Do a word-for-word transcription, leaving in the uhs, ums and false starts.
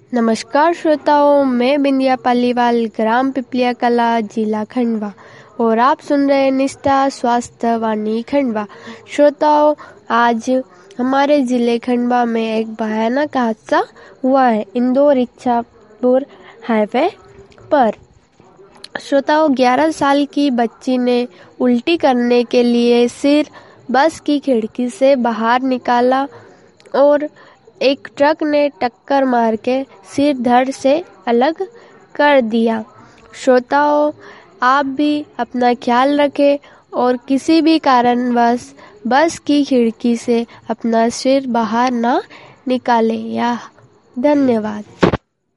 नमस्कार श्रोताओं, मैं बिंदिया पालीवाल, ग्राम पिपलिया कला, जिला खंडवा, और आप सुन रहे हैं निष्ठा स्वास्थ्य वाणी खंडवा। श्रोताओं, आज हमारे जिले खंडवा में एक भयानक हादसा हुआ है इंदौर इच्छापुर हाईवे पर। श्रोताओं, ग्यारह साल की बच्ची ने उल्टी करने के लिए सिर बस की खिड़की से बाहर निकाला और एक ट्रक ने टक्कर मार के सिर धड़ से अलग कर दिया। श्रोताओं, आप भी अपना ख्याल रखें और किसी भी कारणवश बस की खिड़की से अपना सिर बाहर ना निकालें। या धन्यवाद।